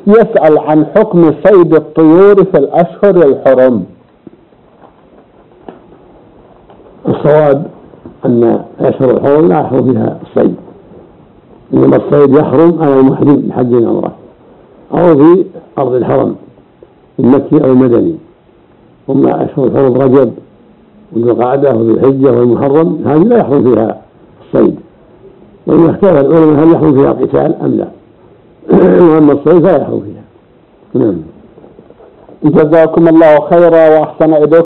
يسأل عن حكم صيد الطيور في الأشهر الحرم. الصواب أن أشهر الحرم لا يحرم فيها الصيد، إنما الصيد يحرم على المحرم بحج وعمرة أو في أرض الحرم المكي أو المدني. أما أشهر الحرم رجب وذو القعدة وذو الحجة والمحرم هذه لا يحرم فيها الصيد، وإن اختلف العلماء هل يحرم فيها القتال أم لا. وأما الصيد لا يحرم فيها. نعم. جزاكم الله خيرا وأحسن إليكم.